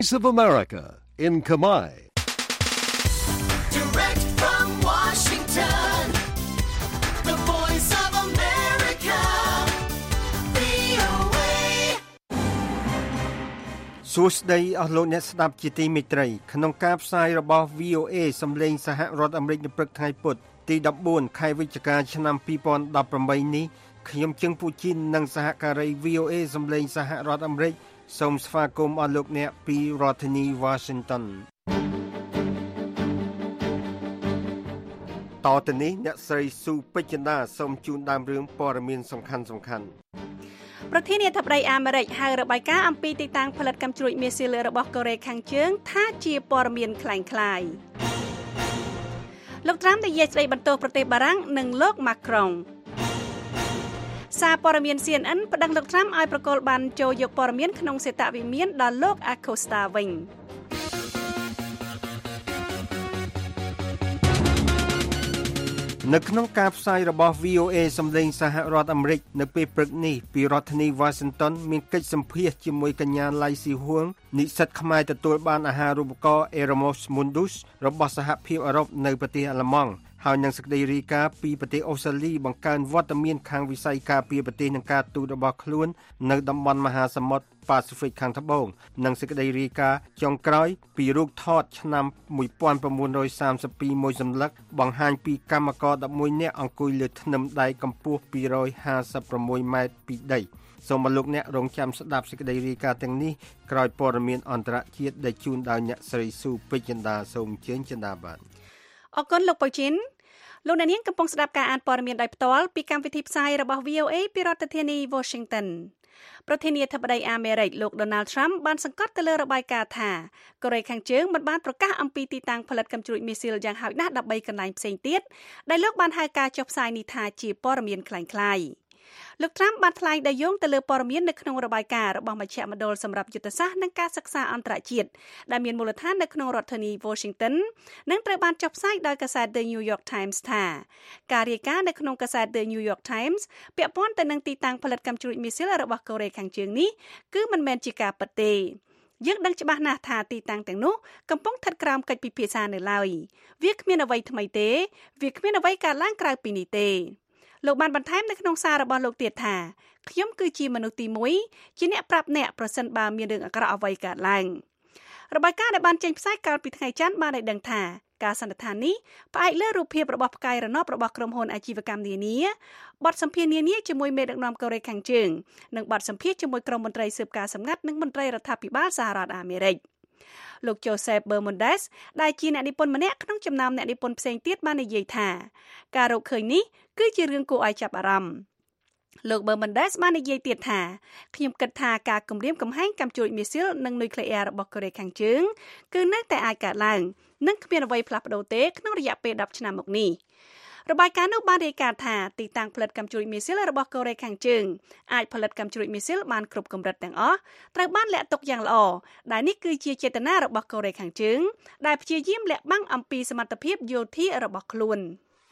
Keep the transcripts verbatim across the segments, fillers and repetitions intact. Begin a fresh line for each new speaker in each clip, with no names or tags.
Voice of America in Khmer.
Direct from Washington, the Voice of America, វី អូ เอ
សួស្តីអស់លោកអ្នកស្ដាប់ជាទីមេត្រីក្នុងការផ្សាយរបស់ វី អូ เอ សំឡេងសហរដ្ឋអាមេរិកនៅព្រឹកថ្ងៃពុធទីដប់បួនខែវិច្ឆិកាឆ្នាំពីរពាន់ដប់ប្រាំបីនេះខ្ញុំជឹងពូជីននិងសហការី វី អូ เอ សំឡេងសហរដ្ឋអាមេរិកសូមស្វាគមន៍អស់លោកអ្នកពីរដ្ឋធានី Washington តទៅនេះអ្នកស្រីស៊ូពេជ្រចិន្តាសូមជូនដើមរឿងព័ត៌មានសំខាន់សំខាន់
ប្រធានាធិបតីអាមេរិកហៅរបាយការណ៍អំពីទីតាំងផលិតកាំជ្រួចមីស៊ីលរបស់កូរ៉េខាងជើងថាជាព័ត៌មានคล้ายៗលោកត្រាំនិយាយស្ដីបន្ទោសប្រទេសបារាំងនិងលោកម៉ាក្រុងសារព័ត៌មាន ซี เอ็น เอ็น ប្តឹងលោកត្រាំឲ្យប្រកល់បានចូលយកព័ត៌មានក្នុងសេតវិមានដល់លោកអាខូស្តាវិញនៅក្នុងការផ្សាយរបស់ វី អូ เอ សំឡេងសហរដ្ឋអាមេរិកនៅពេលព្រឹកនេះពីរដ្ឋធានី Washington មានកិច្ចសម្ភាសន៍ជាមួយកញ្ញាឡៃស៊ីហួងនិស្សិតខ្មែរទទួលបានអាហារូបករណ៍ Erasmus Mundus របស់សហភាពអឺរ៉ុបនៅប្រទេសអាល្លឺម៉ង់ហើយនឹងសេចក្តីរាយការណ៍ពីប្រទេសអូស្ត្រាលីបង្កើនវត្តមានខាងវិស័យការពារប្រទេសនិងការទូតរបស់ខ្លួននៅតំបន់មហាសមុទ្រប៉ាស៊ីហ្វិកខាងត្បូងនិងសេចក្តីរាយការណ៍ចុងក្រោយពីរូបថតឆ្នាំmột nghìn chín trăm ba mươi haiមួយសម្លឹកបង្ហាញពីកម្មករដប់មួយនាក់អង្គុយលើធ្នឹមដែកកម្ពស់ពីរពាន់ហាសិប៦ម៉ែត្រពីដីសូមលោកអ្នករងចាំស្ដាប់សេចក្តីរាយការណ៍ទាំងនេះក្រោយព័ត៌មានអន្តរជាតិដែលជូនដោយអ្នកស្រីស៊ូពេជ្រចិន្តាសូមអញ្ជើញចិន្តាបាទអរគុណលោកប៉ូជីនលោកអ្នកនាងកំពុងស្ដាប់ការអានព័ត៌មានដោយផ្ទាល់ពីកម្មវិធីផ្សាយរបស់ វី អូ เอ ពីរដ្ឋធានី Washington ប្រធានាធិបតីអាមេរិកលោក Donald Trump បានសង្កត់ទៅលើរបាយការណ៍ថាកូរ៉េខាងជើងមិនបានប្រកាសអំពីទីតាំងផលិតកាំជ្រួចមីស៊ីលយ៉ាងហោចណាស់13កន្លែងផ្សេងទៀតដែលលោកបានហៅការចុះផ្សាយនេះថាជាព័ត៌មានคล้ายៗលោក Trump បានថ្លែងដោយយោងទៅលើព័ត៌មាននៅក្នុងរបាយការណ៍របស់មជ្ឈមណ្ឌលសម្រាប់យុទ្ធសាស្ត្រនិងការសិក្សាអន្តរជាតិដែលមានមូលដ្ឋាននៅក្នុងរដ្ឋធានី Washington និងត្រូវបានចុះផ្សាយដោយកាសែត The New York Times ថាការរាយការណ៍នៅក្នុងកាសែត The New York Times ពាក់ព័ន្ធទៅនឹងទីតាំងផលិតកាំជ្រួចមីស៊ីលរបស់កូរ៉េខាងជើងនេះគឺមិនមែនជាការពិតទេយើងដឹងច្បាស់ណាស់ថាទីតាំងទាំងនោះកំពុងស្ថិតក្រោមកិច្ចពិភាក្សានៅឡើយវាគ្មានអ្វីថ្មីទេវាគ្មានអ្វីកើតឡើងក្រៅពីនេះទេលោកបានបន្ថែមនៅក្នុងសាររបស់លោកទៀតថាខ្ញុំគឺជាមនុស្សទីមួយជាអ្នកប្រាប់អ្នកប្រសិនបើមានរឿងអាក្រក់អ្វីកើតឡើងរបាយការណ៍ដែលបានចេញផ្សាយកាលពីថ្ងៃច័ន្ទបានឲ្យដឹងថាការសន្និដ្ឋាននេះផ្អែកលើរូបភាពរបស់ផ្កាយរណបរបស់ក្រុមហ៊ុនអាជីវកម្មនានាបទសម្ភាសន៍នានាជាមួយមេដឹកនាំកូរ៉េខាងជើងនិងបទសម្ភាសន៍ជាមួយក្រុមមន្ត្រីស៊ើបការសម្ងាត់និងមន្ត្រីរដ្ឋាភិបាលសហរដ្ឋអាមេរិកលោក Joseph Bermudez ដែលជាអ្នកនិពន្ធម្នាក់ក្នុងចំណោមអ្នកនិពន្ធផ្សេងទៀតបាននិយាយថាការរកឃើញនេះគឺជារឿងគួរឲ្យចាប់អារម្មណ៍លោក Bermudez បាននិយាយទៀតថាខ្ញុំគិតថាការគំរាមកំហែងកាំជ្រួចមីស៊ីលនិងនុយក្លេអ៊ែររបស់កូរ៉េខាងជើងគឺនៅតែអាចកើតឡើងនិងគ្មានអ្វីផ្លាស់ប្ដូរទេក្នុងរយៈពេលដប់ឆ្នាំមកនេះរបាយការណ៍នោះបានរាយការណ៍ថាទីតាំងផលិតកាំជ្រួចមីស៊ីលរបស់កូរ៉េខាងជើងអាចផលិតកាំជ្រួចមីស៊ីលបានគ្រប់កម្រិតទាំងអស់ត្រូវបានលាក់ទុកយ៉ាងល្អដែលនេះគឺជាចេតនារបស់កូរ៉េខាងជើងដែលព្យាយាមលាក់បាំងអំពីសមត្ថភាពយោធារបស់ខ្លួន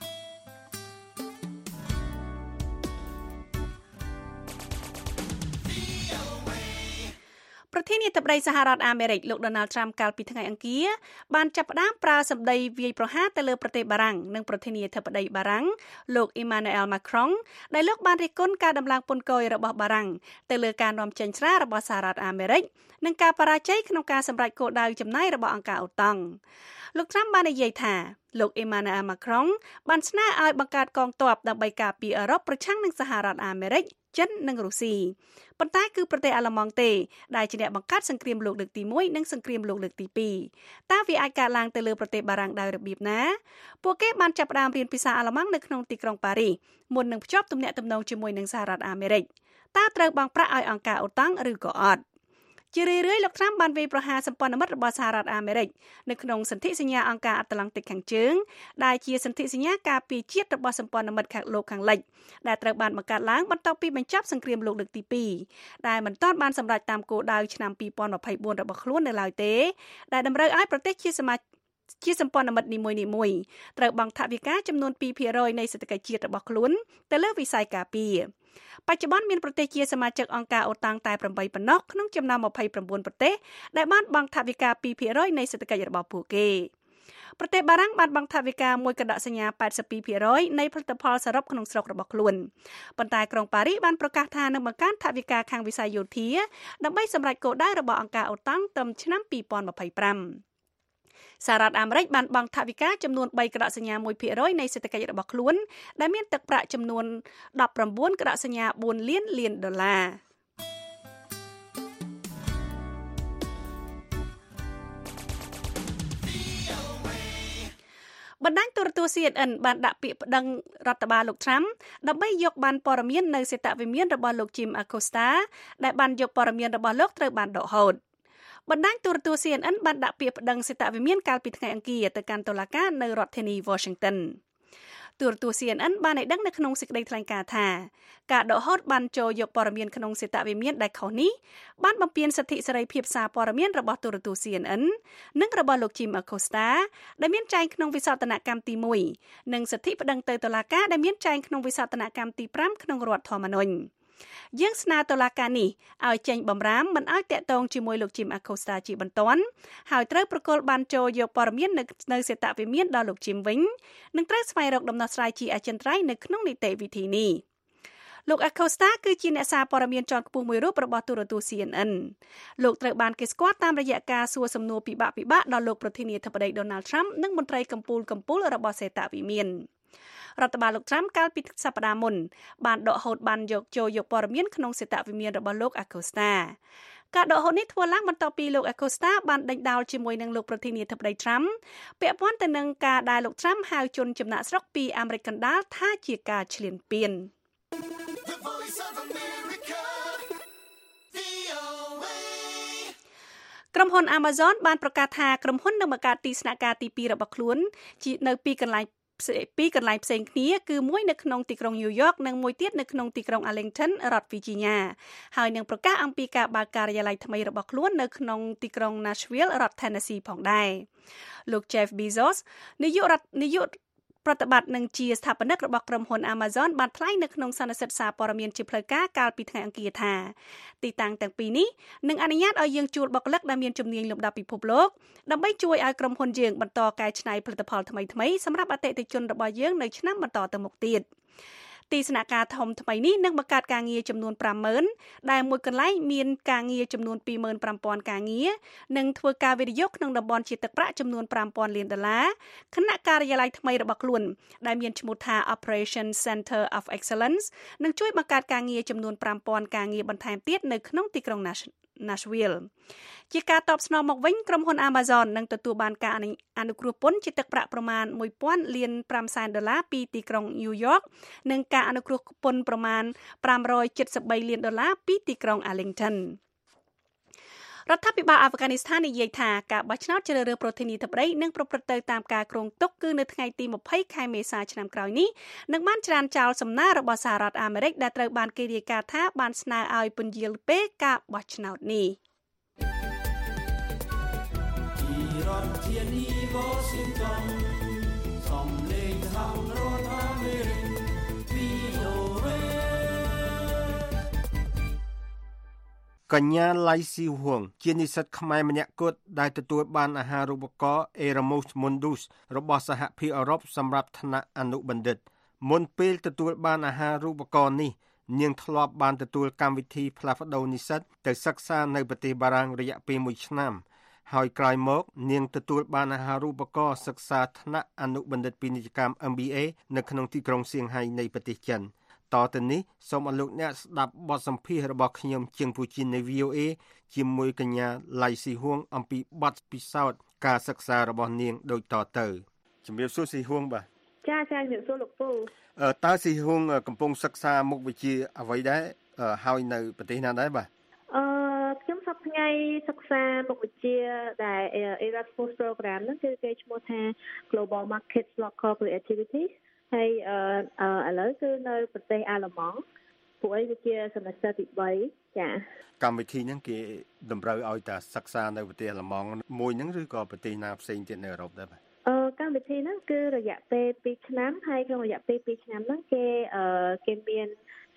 ប្រធានាធិបតីសហរដ្ឋអាមេរិកលោក Donald Trump កាលពីថ្ងៃអង្គារបានចាប់ផ្ដើមប្រើសម្ដីវាយប្រហារទៅលើប្រទេសបារាំងនិងប្រធានាធិបតីបារាំងលោក Emmanuel Macron ដែលលោកបានរិះគន់ការដំឡើងពន្ធគយរបស់បារាំងទៅលើការនាំចេញស្រារបស់សហរដ្ឋអាមេរិកនិងការបរាជ័យក្នុងការសម្រេចគោលដៅចំណាយរបស់អង្គការអូតាំងលោក Trump បាននិយាយថាលោក Emmanuel Macron បានស្នើឲ្យបង្កើតកងទ័ពដើម្បីការពារអឺរ៉ុបប្រឆាំងនឹងសហរដ្ឋអាមេរិកចិននិងរុស្ស៊ីប៉ុន្តែគឺប្រទេសអាល្លឺម៉ង់ទេដែលជាអ្នកបង្កើតសង្គ្រាមលោកលើកទីមួយនិងសង្គ្រាមលោកលើកទីពីរតើវាអាចកើតឡើងទៅលើប្រទេសបារាំងដោយរបៀបណាពួកគេបានចាប់ផ្ដើមរៀនភាសាអាល្លឺម៉ង់នៅក្នុងទីក្រុងប៉ារីសមុននឹងភ្ជាប់ទំនាក់ទំនងជាមួយនឹងសហរដ្ឋអាមេរិកតើត្រូវបង់ប្រាក់ឲ្យអង្គការអូតាំងឬក៏អត់ជារឿយៗលោក Trump បានវាយប្រហារសម្ព័ន្ធមិត្តរបស់សហរដ្ឋអាមេរិកនៅក្នុងសន្ធិសញ្ញាអង្គការអាត្លង់តិកខាងជើងដែលជាសន្ធិសញ្ញាការពារជាតិរបស់សម្ព័ន្ធមិត្តខាងលោកខាងលិចដែលត្រូវបានបង្កើតឡើងបន្ទាប់ពីបញ្ចប់សង្គ្រាមលោកលើកទីពីរដែលមិនទាន់បានសម្រេចតាមគោលដៅឆ្នាំពីរពាន់ยี่สิบสี่របស់ខ្លួននៅឡើយទេដែលតម្រូវឲ្យប្រទេសជាសមាជិកជាសម្ព័ន្ធមិត្តនីមួយៗត្រូវបង់ថវិកាចំនួនtwo percentនៃសេដ្ឋកិច្ចជាតិរបស់ខ្លួនទៅលើវិស័យការពារ
បច្ចុប្បន្នមានប្រទេសជាសមាជិកអង្គការអូតាំងតែeightប៉ុណ្ណោះក្នុងចំណោមtwenty-nineប្រទេសដែលបានបង់ថវិកាtwo percentនៃសេដ្ឋកិច្ចរបស់ពួកគេប្រទេសបារាំងបានបង់ថវិកាមួយកណ្ដាក់សញ្ញាeighty-two percentនៃផលិតផលសរុបក្នុងស្រុករបស់ខ្លួនប៉ុន្តែក្រុងប៉ារីសបានប្រកាសថានឹងបង្កើនថវិកាខាងវិស័យយោធាដើម្បីសម្រេចគោលដៅរបស់អង្គការអូតាំងត្រឹមឆ្នាំtwenty twenty-fiveសហរដ្ឋអាមេរិកបានបង់ថវិកាចំនួនthreeកណ្ដាក់សញ្ញាone percentនៃសេដ្ឋកិច្ចរបស់ខ្លួនដែលមានទឹកប្រាក់ចំនួនnineteenកណ្ដាក់សញ្ញាfourលានលានដុល្លារបណ្ដាញទូរទស្សន៍ C N N បានដាក់ពាក្យប្តឹងរដ្ឋបាលលោក Trump ដើម្បីយកបានព័ត៌មាននៅសេតវិមានរបស់លោក Jim Acosta ដែលបានយកព័ត៌មានរបស់លោកត្រូវបានដកហូតបណ្ដាញទូរទស្សន៍ C N N បានដាក់ពាក្យប្តឹងសេតវិមានកាលពីថ្ងៃអង្គារទៅកាន់តុលាការនៅរដ្ឋធានី Washington ទូរទស្សន៍ C N N បានឲ្យដឹងនៅក្នុងសេចក្តីថ្លែងការណ៍ថាការដកហូតបានចូលយកព័ត៌មានក្នុងសេតវិមានដែលខុសនេះបានបំពានសិទ្ធិសេរីភាពសារព័ត៌មានរបស់ទូរទស្សន៍ C N N និងរបស់លោក Jim Acosta ដែលមានចែងក្នុងវិសោធនកម្មទីoneនិងសិទ្ធិប្តឹងទៅតុលាការដែលមានចែងក្នុងវិសោធនកម្មទីfiveក្នុងរដ្ឋធម្មនុញ្ញយើងស្នើតុលាការនេះឲ្យចេញបំរាមមិនឲ្យតាក់ទងជាមួយលោក Jim Acosta ជាបន្ទាន់ហើយត្រូវប្រគល់បានចូលយកព័ត៌មាននៅនៅសេតវិមានដល់លោក Jim វិញនិងត្រូវស្វែងរកដំណោះស្រាយជាអចិន្ត្រៃយ៍នៅក្នុងនីតិវិធីនេះលោក Acosta គឺជាអ្នកសារព័ត៌មានជាន់ខ្ពស់មួយរូបរបស់ទូរទស្សន៍ C N N លោកត្រូវបានគេស្គាល់តាមរយៈការសួរសំណួរពិបាកៗដល់លោកប្រធានាធិបតី Donald Trump និងមន្ត្រីកំពូលកំពូលរបស់សេតវិមានរដ្ឋបាលលោក Trump កាលពីសប្តាហ៍មុនបានដកហូតបានយកចូលយកព័ត៌មានក្នុងសេតវិមានរបស់លោក Acosta ការដកហូតនេះធ្វើឡើងបន្ទាប់ពីលោក Acosta បានដេញដោលជាមួយនឹងលោកប្រធានាធិបតី Trump ពាក់ព័ន្ធទៅនឹងការដែលលោក Trump ហៅជនចំណាក់ស្រុកពីអាមេរិកកណ្ដាលថាជាការឈ្លានពានក្រុមហ៊ុន Amazon បានប្រកាសថាក្រុមហ៊ុននឹងបង្កើតទីស្នាក់ការទីtwoរបស់ខ្លួននៅពីកន្លែងពីរកន្លែងផ្សេងគ្នាគឺមួយនៅក្នុងទីក្រុង New York និងមួយទៀតនៅក្នុងទីក្រុង Arlington រដ្ឋ Virginia ហើយនឹងប្រកាសអំពីការបើកការិយាល័យថ្មីរបស់ខ្លួននៅក្នុងទីក្រុង Nashville រដ្ឋ Tennessee ផងដែរលោក Jeff Bezos នាយករដ្ឋនាយកប្រតិបត្តិនិងជាស្ថាបនិករបស់ក្រុមហ៊ុន Amazon បានថ្លែងនៅក្នុងសន្និសីទសារព័ត៌មានជាផ្លូវការកាលពីថ្ងៃអង្គារថាទីតាំងទាំងពីរនេះនឹងអនុញ្ញាតឲ្យយើងជួលបុគ្គលិកដែលមានជំនាញលំដាប់ពិភពលោកដើម្បីជួយឲ្យក្រុមហ៊ុនយើងបន្តកែច្នៃផលិតផលថ្មីៗសម្រាប់អតិថិជនរបស់យើងនៅឆ្នាំបន្តទៅមុខទៀតទីស្នាក់ការធំថ្មីនេះនឹងបង្កើតការងារចំនួនfive thousandដែលមួយកន្លែងមានការងារចំនួនtwo thousand five hundredការងារនិងធ្វើការវិនិយោគក្នុងតំបន់ជាទឹកប្រាក់ចំនួនfive thousandលានដុល្លារគណៈការិយាល័យថ្មីរបស់ខ្លួនដែលមានឈ្មោះថា Operation Center of Excellence នឹងជួយបង្កើតការងារចំនួនfive thousandការងារបន្ថែមទៀតនៅក្នុងទីក្រុង Nashville ជាការតបស្នងមកវិញក្រុមហ៊ុន Amazon នឹងទទួលបានការអនុគ្រោះពន្ធជាទឹកប្រាក់ប្រមាណone thousandលានfiveសែនដុល្លារពីទីក្រុង New York និងការអនុគ្រោះពន្ធប្រមាណfive hundred seventy-threeលានដុល្លារពីទីក្រុង Arlington រដ្ឋាភិបាលអាហ្វហ្គានីស្ថាននិយាយថាការបោះឆ្នោតជ្រើសរើសប្រធានាធិបតីនឹងប្រព្រឹត្តទៅតាមការគ្រោងទុកគឺនៅថ្ងៃទីtwentyខែមេសាឆ្នាំក្រោយនេះនឹងបានច្រានចោលសំណើរបស់សហរដ្ឋអាមេរិកដែលត្រូវបានគេរាយការណ៍ថាបានស្នើឲ្យពន្យាលពេលការបោះឆ្នោតនេះរដ្ឋធានី Washington សំឡេងសហរដ្ឋអាមេរិក V O A
កញ្ញាឡៃស៊ីហួងជានិស្សិតខ្មែរម្នាក់គត់ដែលទទួលបានអាហារូបករណ៍ Erasmus Mundus របស់សហភាពអឺរ៉ុបសម្រាប់ថ្នាក់អនុបណ្ឌិតមុនពេលទទួលបានអាហារូបករណ៍នេះនាងធ្លាប់បានទទួលកម្មវិធីផ្លាស់ប្ដូរនិស្សិតទៅសិក្សានៅប្រទេសបារាំងរយៈពេលoneឆ្នាំហើយក្រោយមកនាងទទួលបានអាហារូបករណ៍សិក្សាថ្នាក់អនុបណ្ឌិតពាណិជ្ជកម្ម M B A នៅក្នុងទីក្រុងសៀងហៃនៃប្រទេសចិនតទៅនេះសូមអរលោកអ្នកស្ដាប់បទសម្ភាសន៍របស់ខ្ញុំជាងពូជីននៃ V O A ជាមួយកញ្ញាឡៃស៊ីហួងអំពីបទពិសោធន៍ការសិក្សារបស់នាងដូចតទៅជំរាបសួរស៊ីហួងបាទ
ចាចាជំរាបសួរលោកពូ
អឺតើស៊ីហួងកំពុងសិក្សាមុខវិជ្ជាអ្វីដែរហើយនៅប្រទេសណាដែរបាទ
អឺខ្ញុំសប្តាហ៍ថ្ងៃសិក្សាមុខវិជ្ជាដែល Erasmus Program ហ្នឹងគឺគេឈ្មោះថា Global Markets Local Creativities ហើយអឺឥឡូវគឺនៅប្រទេសអាល្លឺម៉ង់ពួកឯងវាជា semester ទីthreeចា
កម្មវិធីហ្នឹងគេតម្រូវឲ្យតែសិក្សានៅប្រទេសអាល្លឺម៉ង់មួយហ្នឹងឬក៏ប្រទេសណាផ្សេងទៀតនៅអឺរ៉ុបដែរបាទ
អឺកម្មវិធីហ្នឹងគឺរយៈពេលtwoឆ្នាំហើយក្នុងរយៈពេលtwoឆ្នាំហ្នឹងគេអឺគេមាន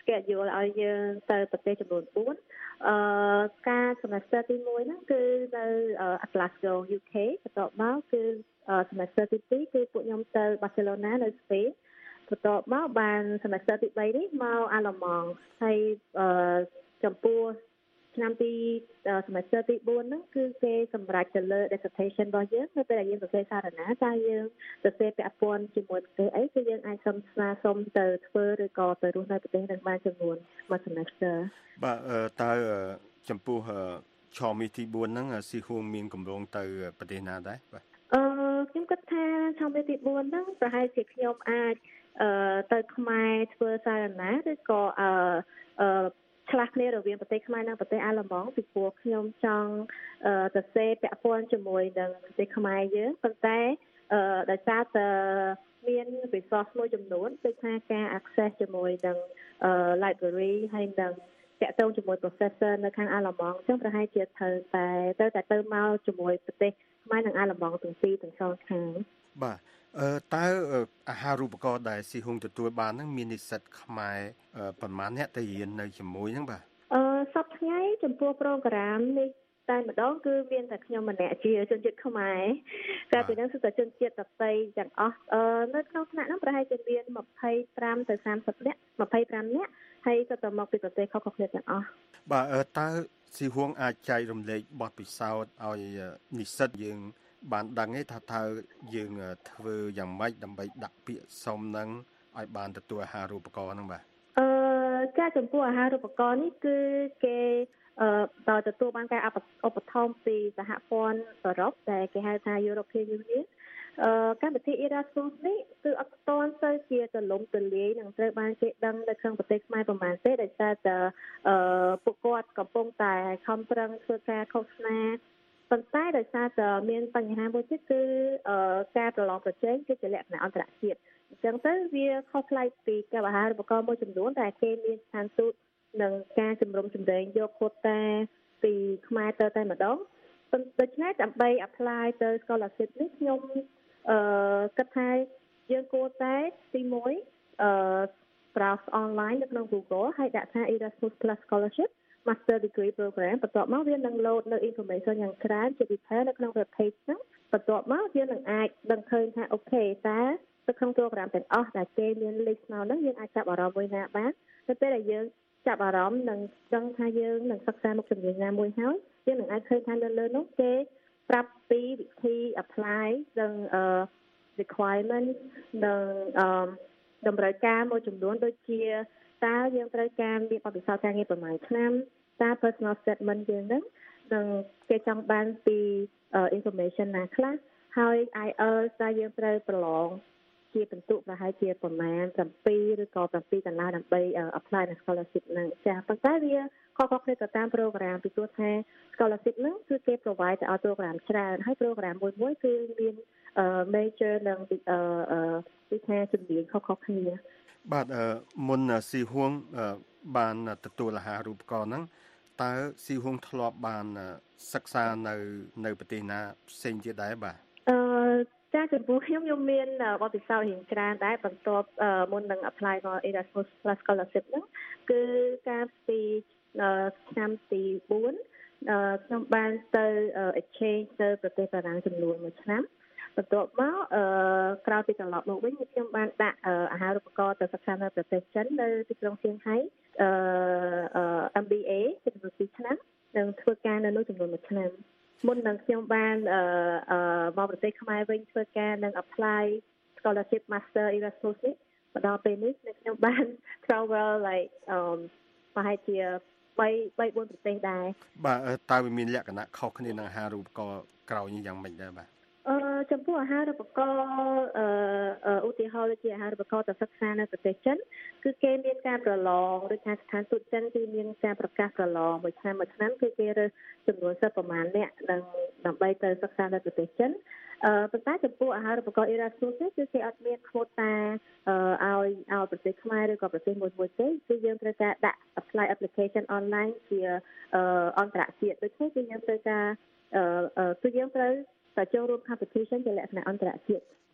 schedule ឲ្យយើងទៅប្រទេសចំនួនfourអឺការ semester ទីoneហ្នឹងគឺនៅ Glasgow យូ ខេ បន្ទាប់មកគឺ semester ទីtwoគឺពួកខ្ញុំទៅ Barcelona នៅ Spain បន្ទាប់មកបាន semester ទីthreeនេះមកអាឡឺម៉ង់ហើយអឺចំពោះឆ្នាំទី semester ទីfourហ្នឹងគឺគេសម្រេចទៅលើ dissertation របស់យើងនៅពេលដែលយើងសរសេរសារណាតើយើងសរសេរពាក់ព័ន្ធជាមួយប្រទេសអីគឺយើងអាចសុំស្នើសុំទៅធ្វើឬក៏ទៅរស់នៅប្រទេសនឹងបានចំនួនមួយ semester
បាទតើចំពោះឆមាសទីfourហ្នឹងស៊ីហួងមានកម្រងទៅប្រទេសណាដែរបាទ
អឺខ្ញុំគិតថាឆមាសទីfourហ្នឹងប្រហែលជាខ្ញុំអាចអឺទៅខ្មែរធ្វើសារណាឬក៏អឺអឺឆ្លាស់គ្នារវាងប្រទេសខ្មែរនិងប្រទេសអាល្លឺម៉ង់ពីព្រោះខ្ញុំចង់សរសេរពាក់ព័ន្ធជាមួយនឹងប្រទេសខ្មែរយើងប៉ុន្តែអឺដោយសារតែមាន resource មួយចំនួនដូចថាការ access ជាមួយនឹង library ហើយនឹងតាក់ទងជាមួយ professor នៅខាងអាល្លឺម៉ង់អញ្ចឹងប្រហែលជាត្រូវតែទៅតែទៅមកជាមួយប្រទេសខ្មែរនិងអាល្លឺម៉ង់ទាំងពីរទាំងសងខាង
បាទអឺតើអាហារូបករណ៍ដែលស៊ីហុងទទួលបានហ្នឹងមាននិស្សិតខ្មែរប្រមាណអ្នកទៅរៀននៅជាមួយហ្នឹងបាទ
អឺសប្តាហ៍ថ្ងៃចំពោះ program នេះតែម្ដងគឺមានតែខ្ញុំម្នាក់ជាជនជាតិខ្មែរតែពីហ្នឹងគឺតែជនជាតិដទៃទាំងអស់អឺនៅក្នុងថ្នាក់ហ្នឹងប្រហែលជាមានtwenty-fiveទៅthirtyនាក់twenty-fiveនាក់ហើយក៏ទៅមកពីប្រទេសខុសៗគ្នាទាំងអស់
បាទតើស៊ីហួងអាចចែករំលែកបទពិសោធន៍ឲ្យនិស្សិតយើងបានដឹងទេថាតើយើងធ្វើយ៉ាងម៉េចដើម្បីដាក់ពាក្យសុំនឹងឲ្យបានទទួលអាហារូបករណ៍ហ្នឹងបាទ
អឺការចំពោះអាហារូបករណ៍នេះគឺគេអឺដោយទទួលបានការឧបត្ថម្ភពីសហព័ន្ធអឺរ៉ុបដែលគេហៅថា European Union អឺកម្មវិធី Erasmus នេះគឺអត់ទាន់ទៅជាទលំទលាយនឹងត្រូវបានគេដឹងនៅក្នុងប្រទេសខ្មែរប្រហែលទេដោយសារតែអឺពួកគាត់កំពុងតែខំប្រឹងធ្វើការឃោសនាប៉ុន្តែដោយសារតែមានបញ្ហាមួយទៀតគឺការប្រឡងប្រជែងគឺជាលក្ខណៈអន្តរជាតិអញ្ចឹងទៅវាខុសប្លែកពីការអាហារូបករណ៍មួយចំនួនដែលគេមានស្ថានទូតនឹងការជំរុំចម្រេងយក quota ពីខ្មែរទៅតែម្ដងដូច្នេះដើម្បី apply ទៅ scholarship នេះខ្ញុំអឺគិតថាយើងគួរតែទីoneអឺ browse online នៅក្នុង Google ហើយដាក់ថា Erasmus Plus Scholarship Master Degree Program បន្ទាប់មកវានឹង load នៅ information យ៉ាងច្រើនជា detail នៅក្នុង web page ហ្នឹងបន្ទាប់មកយើងនឹងអាចដឹងឃើញថាអូខេតើនៅក្នុង program ទាំងអស់ដែលគេមាន list មកហ្នឹងយើងអាចចាប់អារម្មណ៍មួយណាបានទៅពេលដែលយើងចាប់អារម្មណ៍នឹងដឹងថាយើងនឹងសិក្សាមុខជំនាញណាមួយហើយយើងនឹងអាចឃើញថានៅលើនោះគេប្រាប់ពីវិធី apply និងអឺ requirement និងអឺតម្រូវការមួយចំនួនដូចជាតើយើងត្រូវការមានបទពិសោធន៍ការងារប្រហែលឆ្នាំតើ personal statement យើងហ្នឹងនឹងគេចង់បានពី information ណាខ្លះហើយ I E L T S តើយើងត្រូវប្រឡងជាពិន្ទុប្រហែលជាប្រមាណsevenឬក៏sevenកន្លះដើម្បី apply នៅ scholarship ហ្នឹងចា៎ប៉ុន្តែវាខុសៗគ្នាទៅតាម program ពីព្រោះថា scholarship ហ្នឹងគឺគេ provide ទៅឲ្យ program ច្រើនហើយ program មួយមួយគឺមាន major និងវិធានជំនាញខុសៗគ្នា
បាទមុនស៊ីហួងបានទទួលអាហារូបករណ៍ហ្នឹងតើស៊ីហួងធ្លាប់បានសិក្សានៅនៅប្រទេសណាផ្សេងទៀតដែរបាទ
អឺចាចំពោះខ្ញុំខ្ញុំមានបទពិសោធន៍រៀងច្រើនដែរបន្ទាប់មុននឹង apply មក Erasmus Plus Scholarship ហ្នឹងគឺកាលពីឆ្នាំទីfourខ្ញុំបានទៅ exchange ទៅប្រទេសបារាំងចំនួនមួយឆ្នាំបន្ទាប់មកអឺក្រោយពីត្រឡប់មកវិញខ្ញុំបានដាក់អាហារូបករណ៍ទៅសិក្សានៅប្រទេសចិននៅទីក្រុងសៀងហៃអឺ M B A ចំនួនtwoឆ្នាំនិងធ្វើការនៅនោះចំនួនoneឆ្នាំមុននឹងខ្ញុំបានអឺអឺមកប្រទេសខ្មែរវិញធ្វើការនឹង apply scholarship master Erasmus នេះមកដល់ពេលនេះខ្ញុំបាន travel like អឺប្រហែលជាthree three fourប្រទេសដែរ
បាទតើវាមានលក្ខណៈខុសគ្នានឹងអាហារូបករណ៍ក្រៅនេះយ៉ាងម៉េចដែរបាទ
អឺចំពោះអាហារូបករណ៍អឺឧទាហរណ៍ដូចជាអាហារូបករណ៍ទៅសិក្សានៅប្រទេសចិនគឺគេមានការប្រឡងដូចថាស្ថានទូតចិនគឺមានការប្រកាសប្រឡងមួយឆ្នាំមួយឆ្នាំគឺគេរើសចំនួនសិស្សប្រមាណអ្នកនឹងដើម្បីទៅសិក្សានៅប្រទេសចិនអឺប៉ុន្តែចំពោះអាហារូបករណ៍ Erasmus នេះគឺគេអត់មាន quota អឺឲ្យឲ្យប្រទេសខ្មែរឬក៏ប្រទេសមួយមួយទេគឺយើងត្រូវការដាក់ apply application online ជាអឺអន្តរជាតិដូចនេះគឺយើងត្រូវការអឺគឺយើងត្រូវតែចូលរួម competition ជាលក្ខណៈអន្តរជាតិ
បាទ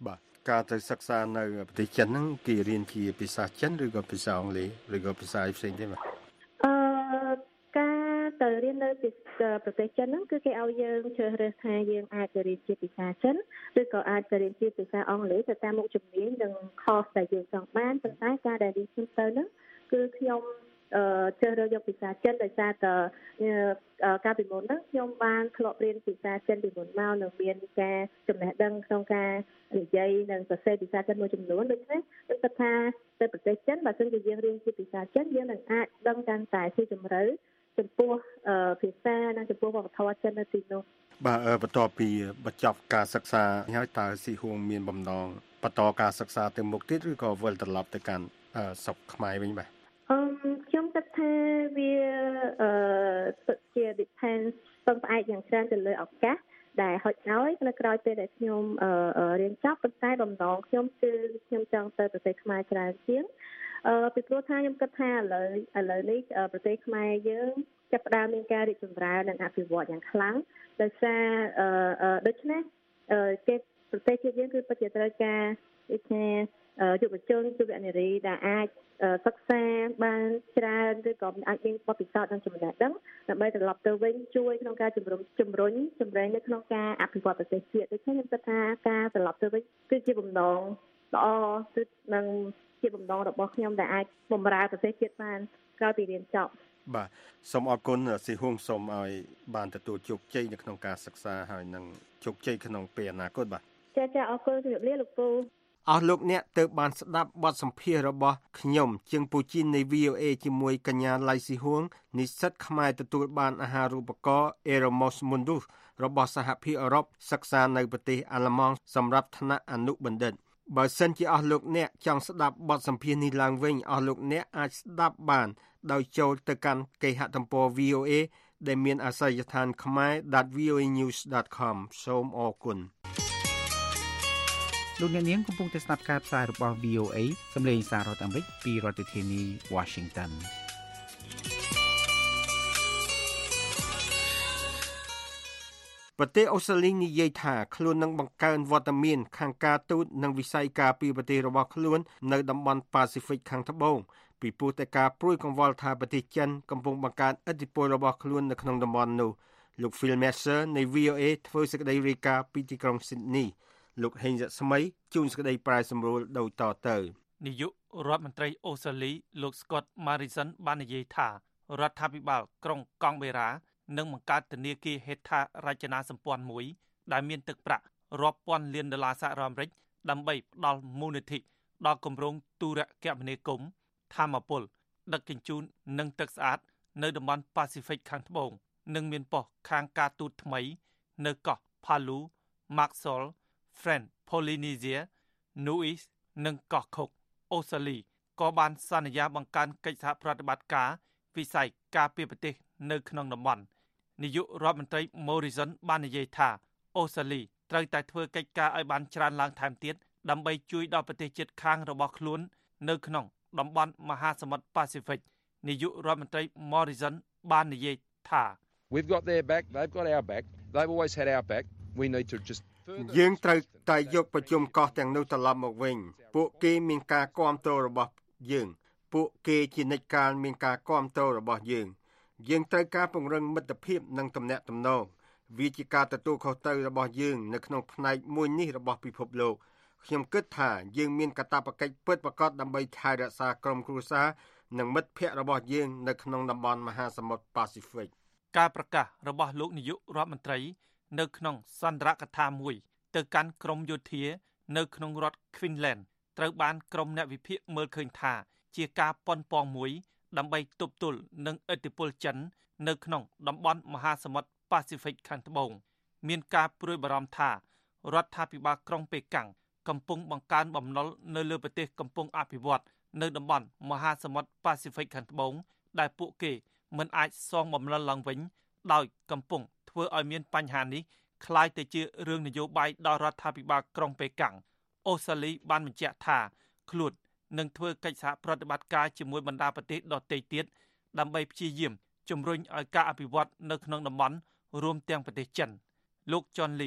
ការទៅសិក្សានៅប្រទេសចិនហ្នឹងគេរៀនជាភាសាចិនឬក៏ភាសាអង់គ្លេសឬក៏ភាសាផ្សេងទេបាទ
អឺការទៅរៀននៅប្រទេសចិនហ្នឹងគឺគេឲ្យយើងជ្រើសរើសថាយើងអាចទៅរៀនជាភាសាចិនឬក៏អាចទៅរៀនជាភាសាអង់គ្លេសទៅតាមមុខជំនាញនិង course ដែលយើងចង់បានប៉ុន្តែការដែលរៀនខ្ញុំទៅហ្នឹងគឺខ្ញុំអឺជ្រើសរើសយកភាសាចិនដោយសារតែការពីមុនហ្នឹងខ្ញុំបានធ្លាប់រៀនភាសាចិនពីមុនមកនិងមានការចំណេះដឹងក្នុងការនិយាយនិងសរសេរភាសាចិនមួយចំនួនដូច្នេះខ្ញុំគិតថាទៅប្រទេសចិនបើសិនជាយើងរៀនជាភាសាចិនយើងនឹងអាចដឹងកាន់តែស៊ីជម្រៅចំពោះភាសានិងចំពោះវប្បធម៌ចិននៅទីនោះ
បាទបន្ទាប់ពីបញ្ចប់ការសិក្សាហើយតើស៊ីហួងមានបំណងបន្តការសិក្សាទៅមុខទៀតឬក៏វិលត្រឡប់ទៅកាន់ស្រុកខ្មែរវិញបាទ
អឺខ្ញុំគិតថាវាអឺពិតជា depends ពឹងផ្អែកយ៉ាងច្រើនទៅលើឱកាសដែលហុចឲ្យនៅក្រោយពេលដែលខ្ញុំអឺរៀនចប់ប៉ុន្តែបំណងខ្ញុំគឺខ្ញុំចង់ទៅប្រទេសខ្មែរច្រើនជាងអឺពីព្រោះថាខ្ញុំគិតថាឥឡូវឥឡូវនេះប្រទេសខ្មែរយើងចាប់ផ្ដើមមានការរីកចម្រើននិងអភិវឌ្ឍយ៉ាងខ្លាំងដោយសារអឺដូច្នេះអឺគេប្រទេសជាតិយើងគឺពិតជាត្រូវការដូចថាយុវជនយុវនារីដែលអាចសិក្សាបានច្រើនឬក៏អាចមានបទពិសោធន៍និងចំណេះដឹងដើម្បីត្រឡប់ទៅវិញជួយក្នុងការជំរុញជំរុញចម្រើននៅក្នុងការអភិវឌ្ឍប្រទេសជាតិដូច្នេះខ្ញុំគិតថាការត្រឡប់ទៅវិញគឺជាបំណងល្អគឺនឹងជាបំណងរបស់ខ្ញុំដែលអាចបម្រើប្រទេសជាតិបានក្រោយពីរៀនចប់
បាទសូមអរគុណស៊ីហួងសូមឲ្យបានទទួលជោគជ័យនៅក្នុងការសិក្សាហើយនឹងជោគជ័យក្នុងពេលអនាគតបាទ
ចាចាអរគុណជំរាបលាលោកពូ
អស់លោកអ្នកទៅបានស្ដាប់បទសម្ភាសន៍របស់ខ្ញុំជាងពូជីននៃ វី អូ เอ ជាមួយកញ្ញាឡៃស៊ីហួងនិស្សិតខ្មែរទទួលបានអាហារូបករណ៍ Erasmus Mundus របស់សហភាពអឺរ៉ុបសិក្សានៅប្រទេសអាល្លឺម៉ង់សម្រាប់ថ្នាក់អនុបណ្ឌិតបើសិនជាអស់លោកអ្នកចង់ស្ដាប់បទសម្ភាសន៍នេះឡើងវិញអស់លោកអ្នកអាចស្ដាប់បានដោយចូលទៅកាន់គេហទំព័រ វី អូ เอ ដែលមានអាសយដ្ឋាន khmer dot v o a news dot com សូមអរគុណ
លោកអ្នកនាងកំពុងតែស្ដាប់ការផ្សាយរបស់ វី អូ เอ សម្លេងសាររដ្ឋអាមេរិកពីរដ្ឋធានី Washington
ប្រទេសអូស្ត្រាលីនិយាយថាខ្លួននឹងបង្កើនវត្តមានខាងការទូតនិងវិស័យការពារប្រទេសរបស់ខ្លួននៅតំបន់ប៉ាស៊ីហ្វិកខាងត្បូងពីព្រោះតែការព្រួយកង្វល់ថាប្រទេសចិនកំពុងបង្កើនឥទ្ធិពលរបស់ខ្លួននៅក្នុងតំបន់នោះលោក Phil Mercer នៃ វី អូ เอ ធ្វើសេចក្តីរាយការណ៍ពីទីក្រុង Sydneyលោកហេងរស្មីជួនសេចក្តីប្រែសម្រួលដូចតទៅ
នាយករដ្ឋមន្ត្រីអូស្ត្រាលីលោក Scott Morrison បាននិយាយថារដ្ឋាភិបាលក្រុងកង់បេរ៉ានឹងបង្កើតធនាគារហេដ្ឋារចនាសម្ព័ន្ធមួយដែលមានទឹកប្រាក់រាប់ពាន់លានដុល្លារសហរដ្ឋអាមេរិកដើម្បីផ្ដល់មូលនិធិដល់គម្រោងទូរគមនាគមន៍ថាមពលដឹកជញ្ជូននិងទឹកស្អាតនៅតំបន់ប៉ាស៊ីហ្វិកខាងត្បូងនិងមានប៉ុស្តិ៍ខាងការទូតថ្មីនៅកោះ Palu, Maxwell, Friend Polynesia, Nuis និងកោះ Cook អូស្ត្រាលីក៏បានសន្យាបង្កើនកិច្ចសហប្រតិបត្តិការវិស័យការពារប្រទេសនៅក្នុងតំបន់នាយករដ្ឋមន្ត្រី Morrison បាននិយាយថាអូស្ត្រាលីត្រូវតែធ្វើកិច្ចការឲ្យបានច្រើនឡើងថែមទៀតដើម្បីជួយដល់ប្រទេសជិតខាងរបស់ខ្លួននៅក្នុងតំបន់មហាសមុទ្រប៉ាស៊ីហ្វិកនាយករដ្ឋមន្ត្រី Morrison បាននិយាយថា
We've got their back, they've got our back. They've always had our back. We need to just
យើងត្រូវតែយកប្រជុំកោះទាំងនោះត្រឡប់មកវិញពួកគេមានការគាំទ្ររបស់យើងពួកគេជានិច្ចកាលមានការគាំទ្ររបស់យើងយើងត្រូវការពង្រឹងមិត្តភាពនិងទំនាក់ទំនងវាជាការទទួលខុសត្រូវរបស់យើងនៅក្នុងផ្នែកមួយនេះរបស់ពិភពលោកខ្ញុំគិតថាយើងមានកាតព្វកិច្ចពិតប្រាកដដើម្បីថែរក្សាក្រុមគ្រួសារនិងមិត្តភ័ក្តិរបស់យើងនៅក្នុងតំបន់មហាសមុទ្រប៉ាស៊ីហ្វិក
ការប្រកាសរបស់លោកនាយករដ្ឋមន្ត្រីនៅក្នុងសន្ទរកថាមួយទៅកាន់ក្រមយោធានៅក្នុងរដ្ឋ Queensland ត្រូវបានក្រុមអ្នកវិភាគមើលឃើញថាជាការប៉ុនប៉ងមួយដើម្បីទប់ទល់នឹងឥទ្ធិពលចិននៅក្នុងតំបន់មហាសមុទ្រប៉ាស៊ីហ្វិកខាងត្បូងមានការព្រួយបារម្ភថារដ្ឋាភិបាលក្រុងប៉េកាំងកំពុងបង្កើនបំណុលនៅលើប្រទេសកំពុងអភិវឌ្ឍនៅតំបន់មហាសមុទ្រប៉ាស៊ីហ្វិកខាងត្បូងដែលពួកគេមិនអាចសងបំណុលឡើងវិញដោយកំពុងធ្វើឲ្យមានបញ្ហានេះคล้ายទៅជារឿងនយោបាយដល់រដ្ឋាភិបាលក្រុងប៉េកាំងអូស្ត្រាលីបានបញ្ជាក់ថាខ្លួននឹងធ្វើកិច្ចសហប្រតិបត្តិការជាមួយបណ្ដាប្រទេសដទៃទៀតដើម្បីព្យាយាមជំរុញឲ្យការអភិវឌ្ឍនៅក្នុងតំបន់រួមទាំងប្រទេសចិនលោក John Lee អ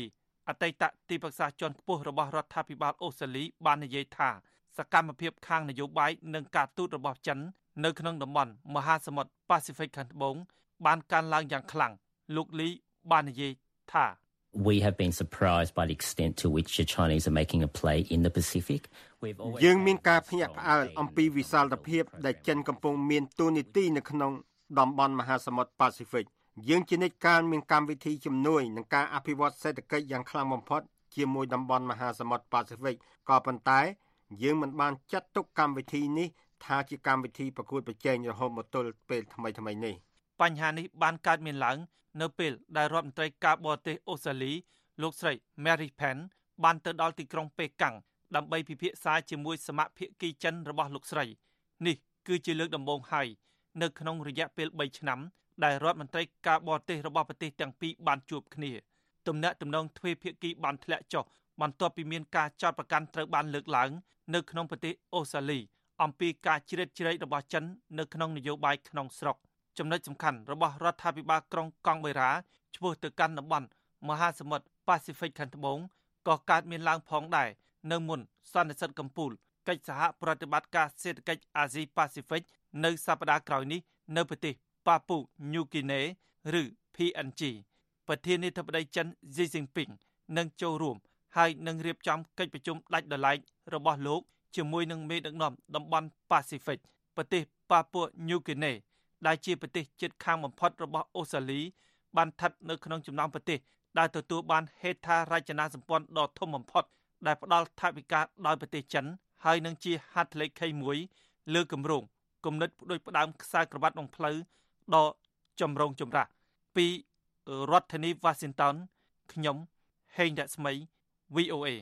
អតីតទីប្រឹក្សាជាន់ខ្ពស់របស់រដ្ឋាភិបាលអូស្ត្រាលីបាននិយាយថាសកម្មភាពខាងនយោបាយនិងការទូតរបស់ចិននៅក្នុងតំបន់មហាសមុទ្រប៉ាស៊ីហ្វិកខាងត្បូងបានកើនឡើងយ៉ាងខ្លាំងលោកលីបាននិយាយថា
We have been surprised by the extent to which the Chinese are making a play in the Pacific.
យើងមានការភ្ញាក់ផ្អើលអំពីវិសាលភាពដែលចិនកំពុងមានតួនាទីនៅក្នុងតំបន់មហាសមុទ្រប៉ាស៊ីហ្វិកយើងជានិច្ចកាលមានកម្មវិធីជំនួយនិងការអភិវឌ្ឍសេដ្ឋកិច្ចយ៉ាងខ្លាំងបំផុតជាមួយតំបន់មហាសមុទ្រប៉ាស៊ីហ្វិកក៏ប៉ុន្តែយើងមិនបានចាត់ទុកកម្មវិធីនេះថាជាកម្មវិធីប្រកួតប្រជែងរហូតមកទល់ពេលថ្មីៗនេះ
បញ្ហានេះបានកើតមានឡើងនៅពេលដែលរដ្ឋមន្ត្រីការបរទេសអូស្ត្រាលីលោកស្រី Mary Pen បានទៅដល់ទីក្រុងប៉េកាំងដើម្បីពិភាក្សាជាមួយសមាភាគីចិនរបស់លោកស្រីនេះគឺជាលើកដំបូងហើយនៅក្នុងរយៈពេលបីឆ្នាំដែលរដ្ឋមន្ត្រីការបរទេសរបស់ប្រទេសទាំងពីរបានជួបគ្នាទំនាក់ទំនងទ្វេភាគីបានធ្លាក់ចុះបន្ទាប់ពីមានការចោទប្រកាន់ត្រូវបានលើកឡើងនៅក្នុងប្រទេសអូស្ត្រាលីអំពីការជ្រៀតជ្រែករបស់ចិននៅក្នុងនយោបាយក្នុងស្រុកចំណុចសំខាន់របស់រដ្ឋាភិបាលក្រុងកង់បេរ៉ាឆ្ពោះទៅកាន់តំបន់មហាសមុទ្រប៉ាស៊ីហ្វិកខាងត្បូងក៏កើតមានឡើងផងដែរនៅមុនសន្និសីទកំពូលកិច្ចសហប្រតិបត្តិការសេដ្ឋកិច្ចអាស៊ីប៉ាស៊ីហ្វិកនៅសប្តាហ៍ក្រោយនេះនៅប្រទេសប៉ាពូញូហ្គីណេឬ P N G ប្រធានាធិបតីចិន Xi Jinping នឹងចូលរួមហើយនឹងរៀបចំកិច្ចប្រជុំដាច់ដោយឡែករបស់លោកជាមួយនឹងមេដឹកនាំតំបន់ប៉ាស៊ីហ្វិកប្រទេសប៉ាពូញូហ្គីណេដែលជាប្រទេសជិតខាងបំផុតរបស់អូស្ត្រាលីបានស្ថិតនៅក្នុងចំណោមប្រទេសដែលទទួលបានហេដ្ឋារចនាសម្ព័ន្ធដ៏ធំបំផុតដែលផ្ដល់ថវិកាដោយប្រទេសចិនហើយនឹងជាហត្ថលេខីមួយលើគម្រោងគំនិតផ្ដួចផ្ដើមខ្សែក្រវ៉ាត់ក្នុងផ្លូវដ៏ចម្រូងចម្រាសពីរដ្ឋធានី Washington ខ្ញុំហេងរស្មី V O A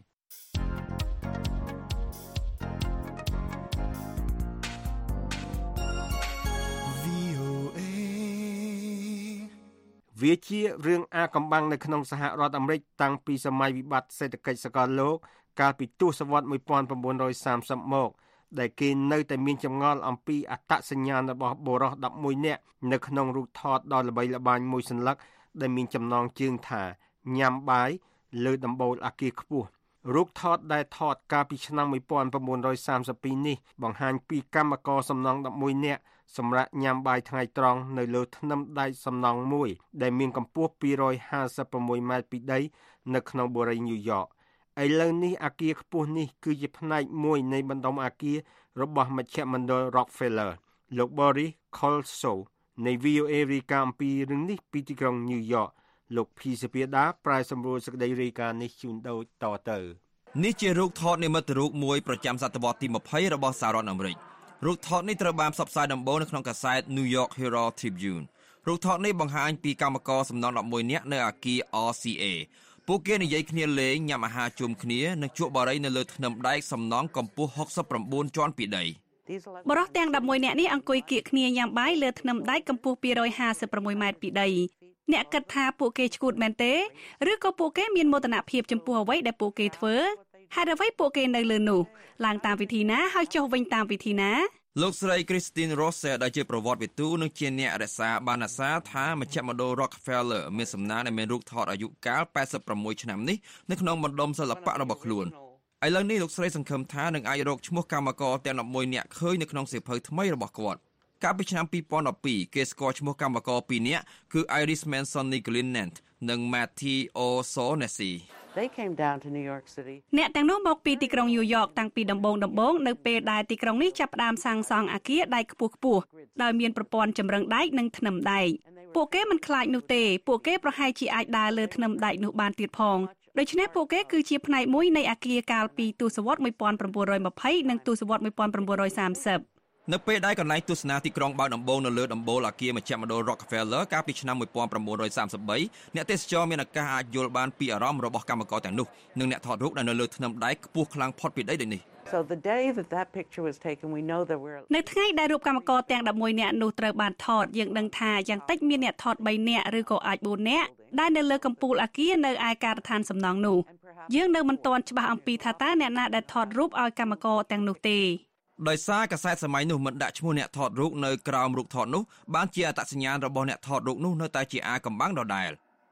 វាជារឿងអាកំបាំងនៅក្នុងសហរដ្ឋអាមេរិកតាំងពីសម័យវិបត្តិសេដ្ឋកិច្ចសកលលោកកាលពីទសវត្សរ៍nineteen thirtyមកដែលគេនៅតែមានចម្ងល់អំពីអត្តសញ្ញាណរបស់បុរសelevenនាក់នៅក្នុងរូបថតដ៏ល្បីល្បាញមួយសន្លឹកដែលមានចំណងជើងថាញ៉ាំបាយលើដំបូលអគារខ្ពស់រូបថតដែលថតកាលពីឆ្នាំnineteen thirty-twoនេះបង្ហាញពីកម្មករសំណង់elevenនាក់សម្រាប់ញ៉ាំបាយថ្ងៃត្រង់នៅលើធ្នឹមដែកសំណង់មួយដែលមានកម្ពស់two hundred fifty-sixម៉ែត្រពីដីនៅក្នុងបូរីញូវយ៉កឥឡូវនេះអគារខ្ពស់នេះគឺជាផ្នែកមួយនៃបណ្ដុំអគាររបស់មជ្ឈមណ្ឌល Rockefeller លោក Boris Colso នៃ V O A រាយការណ៍អំពីរឿងនេះពីទីក្រុងញូវយ៉កលោកភីសភាដាប្រាយសម្រួលសេចក្តីរាយការណ៍នេះជូនដូចតទៅ
នេះជារូបថតនិមិត្តរូបមួយប្រចាំសតវត្សទីtwentyរបស់សហរដ្ឋអាមេរិករូបថតនេះត្រូវបានផ្សព្វផ្សាយដំបូងនៅក្នុងកាសែត New York Herald Tribune រូបថតនេះបង្ហាញពីកម្មករសំណង់elevenនាក់នៅអគារ R C A ពួកគេនិយាយគ្នាលេងញ៉ាំអាហារជុំគ្នានិងជក់បារីនៅលើធ្នឹមដែកសំណង់កម្ពស់sixty-nineជាន់ពីដី
បរិសុទ្ធទាំងelevenនាក់នេះអង្គុយគៀកគ្នាញ៉ាំបាយលើធ្នឹមដែកកម្ពស់two hundred fifty-sixម៉ែត្រពីដីអ្នកគិតថាពួកគេឈួតមែនទេឬក៏ពួកគេមានមោទនភាពចំពោះអ្វីដែលពួកគេធ្វើហេតុអ្វីពួកគេនៅលើនោះឡើងតាមវិធីណាហើយចុះវិញតាមវិធីណា
លោកស្រី Christine Rosser ដែលជាប្រវត្តិវិទូនិងជាអ្នករក្សាបានអាសាថាមជ្ឈមណ្ឌល Rockefeller មានសំណាងដែលមានរូបថតអាយុកាលeighty-sixឆ្នាំនេះនៅក្នុងបណ្ដុំសិល្បៈរបស់ខ្លួនឥឡូវនេះលោកស្រីសង្ឃឹមថានឹងអាចរកឈ្មោះកម្មករទាំងelevenនាក់ឃើញនៅក្នុងសៀវភៅថ្មីរបស់គាត់កាលពីឆ្នាំtwenty twelveគេស្គាល់ឈ្មោះកម្មករtwoនាក់គឺ Irishman Sonny Gilliland និង Matthew O'Shaughnessy
They came down to New York City
អ្នកទាំងនោះមកពីទីក្រុងញូវយ៉កតាំងពីដំបូងដំបូងនៅពេលដែលទីក្រុងនេះចាប់ផ្ដើមសាងសង់អគារដែកខ្ពស់ខ្ពស់ដោយមានប្រព័ន្ធចម្រឹងដែកនិងធ្នឹមដែកពួកគេមិនខ្លាចនោះទេពួកគេប្រហែលជាអាចដើរលើធ្នឹមដែកនោះបានទៀតផងដូច្នេះពួកគេគឺជាផ្នែកមួយនៃអគារកាលពីទសវត្សរ៍nineteen twentyនិងទសវត្សរ៍nineteen thirty
នៅពេលដែលកន្លែងទស្សនាទីក្រុងបើកដំបូងនៅលើដំបូលអគារមជ្ឈមណ្ឌល Rockefeller កាលពីឆ្នាំnineteen thirty-threeអ្នកទេសចរមានឱកាសអាចយល់បានពីអារម្មណ៍របស់កម្មករទាំងនោះនិងអ្នកថតរូបដែលនៅលើធ្នឹមដែកខ្ពស់ខ្លាំងផុតពីដីដូចនេះ
So the day that that picture was taken we know that we're
នៅថ្ងៃដែលរូបកម្មករទាំងelevenនាក់នោះត្រូវបានថតយើងដឹងថាយ៉ាងតិចមានអ្នកថតthreeនាក់ឬក៏អាចfourនាក់ដែលនៅលើកំពូលអគារនៅឯការដ្ឋានសំណង់នោះយើងនៅមិនទាន់ច្បាស់អំពីថាតើអ្នកណាដែលថតរូបឲ្យកម្មករទាំងនោះទេ
ដោយសារកាសែតសម័យនោះមិនដាក់ឈ្មោះអ្នកថតរូបនៅក្រោមរូបថតនោះបានជាអត្តសញ្ញាណរបស់អ្នកថតរូបនោះនៅតែជាអាកំបាំងដដែល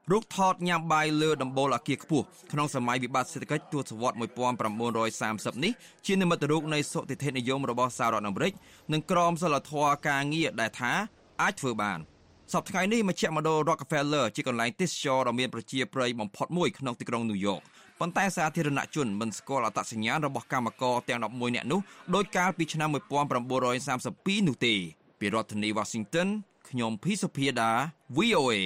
រូបថតញ៉ាំបាយលើដំបូលអគារខ្ពស់ក្នុងសម័យវិបត្តិសេដ្ឋកិច្ចទសវត្សរ៍nineteen thirtyនេះជានិមិត្តរូបនៃសុតិធិនិយមរបស់សហរដ្ឋអាមេរិកនិងក្រមសីលធម៌ការងារដែលថាអាចធ្វើបានសប្តាហ៍ថ្ងៃនេះមជ្ឈមណ្ឌល Rockefeller ជាកន្លែងទេសចរដ៏មានប្រជាប្រិយបំផុតមួយក្នុងទីក្រុង New York ប៉ុន្តែសាធារណជនមិនស្គាល់អត្តសញ្ញាណរបស់កម្មករទាំងelevenនាក់នោះដោយកាលពីឆ្នាំnineteen thirty-twoនោះទេពីរដ្ឋធានី Washington ខ្ញុំភីសុភាដា V O A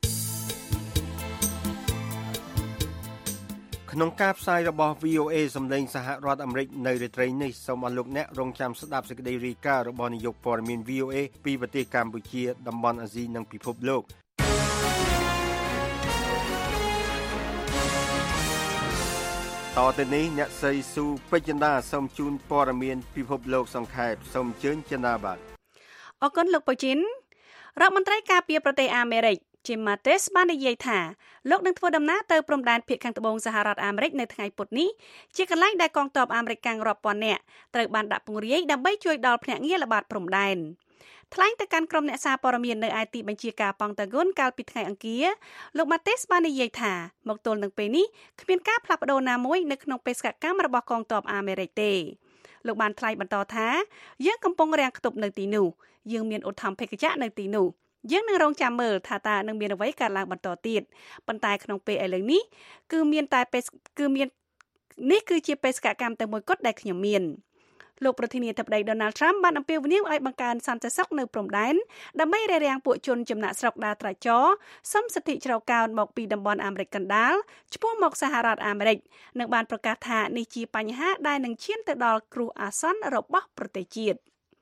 ក្នុងការផ្សាយរបស់ V O A សម្លេងសហរដ្ឋអាមេរិកនៅរាត្រីនេះសូមអរលោកអ្នករងចាំស្ដាប់សេចក្តីរាយការណ៍របស់នាយកព័ត៌មាន V O A ពីប្រទេសកម្ពុជាតំបន់អាស៊ីនិងពិភពលោកតទៅនេះអ្នកស្រីស៊ូពេជ្រចិន្តាសូមជូនព័ត៌មានពិភពលោកសង្ខេបសូមអញ្ជើញចិន្តាបាទ
អរគុណលោកប៉ូជីនរដ្ឋមន្ត្រីការពារប្រទេសអាមេរិកJim Mattis បាននិយាយថាលោកនឹងធ្វើដំណើរទៅព្រំដែនភាគខាងត្បូងសហរដ្ឋអាមេរិកនៅថ្ងៃពុធនេះជាកន្លែងដែលកងទ័ពអាមេរិកកាំងរាប់ពាន់នាក់ត្រូវបានដាក់ពង្រាយដើម្បីជួយដល់ភ្នាក់ងារល្បាតព្រំដែនថ្លែងទៅកាន់ក្រុមអ្នកសារព័ត៌មាននៅឯទីបញ្ជាការប៉ង់តាហ្គុនកាលពីថ្ងៃអង្គារលោក Mattis បាននិយាយថាមកទល់នឹងពេលនេះគ្មានការផ្លាស់ប្ដូរណាមួយនៅក្នុងបេសកកម្មរបស់កងទ័ពអាមេរិកទេលោកបានថ្លែងបន្តថាយើងកំពុងរាំងខ្ទប់នៅទីនោះយើងមានឧទ្ធម្ភាគចក្រនៅទីនោះយើងនឹងរងចាំមើលថាតើនឹងមានអ្វីកើតឡើងបន្តទៀតប៉ុន្តែក្នុងពេលឥឡូវនេះគឺមានតែគឺមាននេះគឺជាបេសកកម្មតែមួយគត់ដែលខ្ញុំមានលោកប្រធានាធិបតី Donald Trump បានអំពាវនាវឲ្យបង្កើនសន្តិសុខនៅព្រំដែនដើម្បីរារាំងពួកជនចំណាក់ស្រុកដើរត្រាច់ចរសុំសិទ្ធិជ្រកកោនមកពីតំបន់អាមេរិកកណ្ដាលឆ្ពោះមកសហរដ្ឋអាមេរិកនិងបានប្រកាសថានេះជាបញ្ហាដែលនឹងឈានទៅដល់គ្រោះអាសន្នរបស់ប្រទេសជាតិ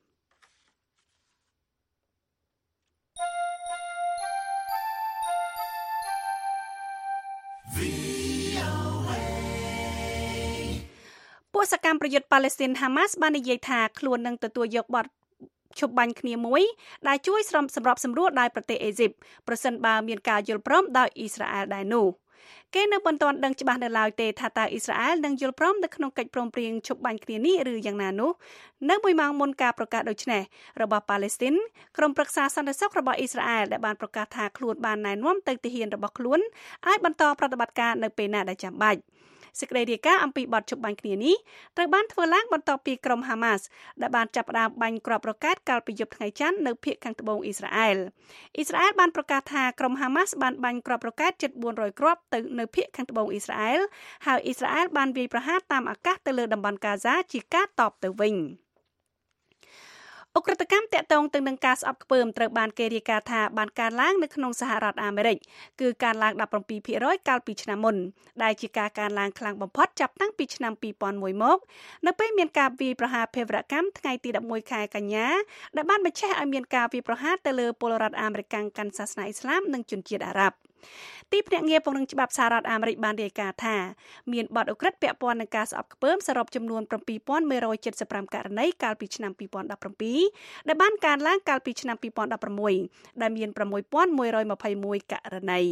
ពួកសកម្មប្រយុទ្ធប៉ាឡេស្ទីន Hamas បាននិយាយថាខ្លួននឹងទទួលយកបទឈប់បាញ់គ្នាមួយដែលជួយសម្របសម្រួលដោយប្រទេសអេស៊ីបប្រសិនបើមានការយល់ព្រមដោយអ៊ីស្រាអែលដែរនោះគេនៅមិនទាន់ដឹងច្បាស់នៅឡើយទេថាតើអ៊ីស្រាអែលនឹងយល់ព្រមនៅក្នុងកិច្ចព្រមព្រៀងឈប់បាញ់គ្នានេះឬយ៉ាងណានោះនៅមួយម៉ោងមុនការប្រកាសដូចនេះរបស់ប៉ាឡេស្ទីនក្រុមប្រឹក្សាសន្តិសុខរបស់អ៊ីស្រាអែលដែលបានប្រកាសថាខ្លួនបានណែនាំទៅទាហានរបស់ខ្លួនឲ្យបន្តប្រតិបត្តិការនៅពេលណាដែលចាំបាច់សេចក្តីរាយការណ៍អំពីបទជប់បាញ់គ្នានេះត្រូវបានធ្វើឡើងបន្ទាប់ពីក្រុម Hamas ដែលបានចាប់ផ្ដើមបាញ់គ្រាប់រ៉ុកែតកាលពីយប់ថ្ងៃច័ន្ទនៅភាគខាងត្បូងអ៊ីស្រាអែលអ៊ីស្រាអែលបានប្រកាសថាក្រុម Hamas បានបាញ់គ្រាប់រ៉ុកែតជិតfour hundredគ្រាប់ទៅនៅភាគខាងត្បូងអ៊ីស្រាអែលហើយអ៊ីស្រាអែលបានវាយប្រហារតាមអាកាសទៅលើតំបន់កាហ្សាជាការតបទៅវិញឧក្រិដ្ឋកម្មតាក់ទងទៅនឹងការស្អប់ខ្ពើមត្រូវបានគេរាយការណ៍ថាបានកើនឡើងនៅក្នុងសហរដ្ឋអាមេរិកគឺកើនឡើងseventeen percent កាលពីឆ្នាំមុនដែលជាការកើនឡើងខ្លាំងបំផុតចាប់តាំងពីឆ្នាំtwo thousand oneមកនៅពេលមានការវាយប្រហារភេរវកម្មថ្ងៃទីelevenខែកញ្ញាដែលបានបញ្ឆេះឲ្យមានការវាយប្រហារទៅលើពលរដ្ឋអាមេរិកកាន់សាសនាអ៊ីស្លាមនិងជនជាតិអារ៉ាប់ទីភ្នាក់ងារពង្រឹងច្បាប់សហរដ្ឋអាមេរិកបានរាយការណ៍ថាមានបទឧក្រិដ្ឋពាក់ព័ន្ធនឹងការស្អប់ខ្ពើមសរុបចំនួនseven thousand one hundred seventy-fiveករណីកាលពីឆ្នាំtwo thousand seventeenដែលបានកើនឡើងកាលពីឆ្នាំtwo thousand sixteenដែលមានsix thousand one hundred twenty-oneករណី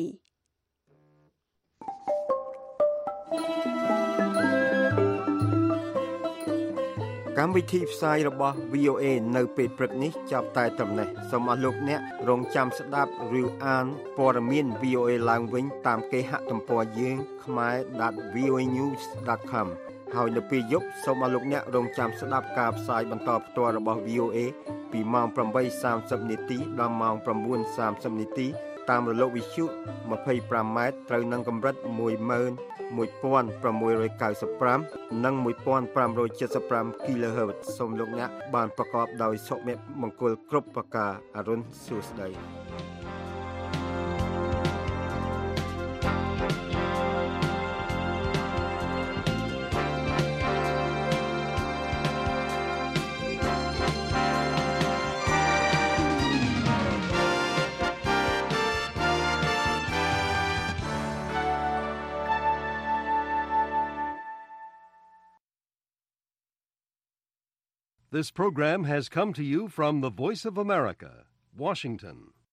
កម្មវិធីផ្សាយរបស់ V O A នៅពេលព្រឹកនេះចាប់តែត្រឹមនេះសូមអរលោកអ្នករងចាំស្ដាប់ឬអានព័ត៌មាន V O A ឡើងវិញតាមគេហទំព័រយើង khmae dot v o a news dot com ហើយនៅពេលយប់សូមអរលោកអ្នករងចាំស្ដាប់ការផ្សាយបន្តផ្ទាល់របស់ V O A ពីម៉ោងeight thirtyនាទីដល់ម៉ោងnine thirtyនាទីតាមរលកវិទ្យុtwenty-fiveម៉ែត្រត្រូវនឹងកម្រិតone thousand one thousand six hundred ninety-five និងone thousand five hundred seventy-five គីឡូហឺតซ์សូមលោកអ្នកបានប្រកបដោយសុភមង្គលគ្រប់ប្រការអរុនសួស្តី
This program has come to you from the Voice of America, Washington.